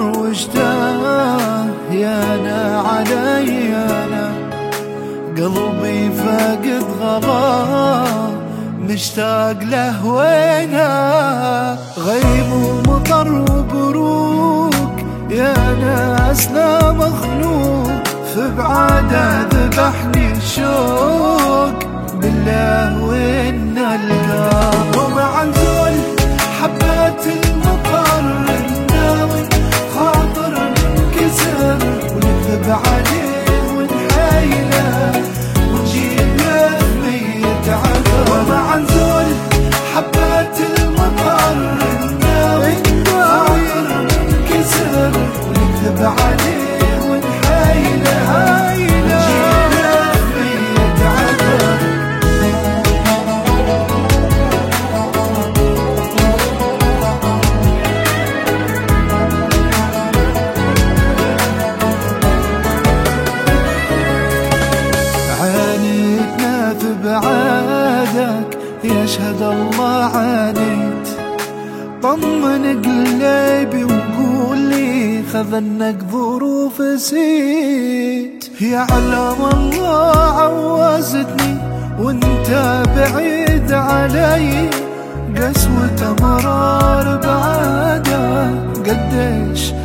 واشتاه يانا علي انا، قلبي فاقد غلاه مشتاق له وينه، غيم ومطر وبروق يا ناس لا مخلوق، في بعاده ذبحني الشوق بالله وين نلقاه. ومع نزول حبات المطر الناوي خاطر منكسر، ونكذب عليه ونحايله ونجيب له ميت عذر. ومع نزول حبات المطر الناوي خاطر منكسر، ونكذب عليه ونحايله ونجيب له ميت عذر. عانيتنا في بعادك يشهد الله عانيت، طمن قلبي وقول لي خذنك ظروف نسيت، يعلم الله عوزتني وانت بعيد علي، قسوة مرار بعاده قديش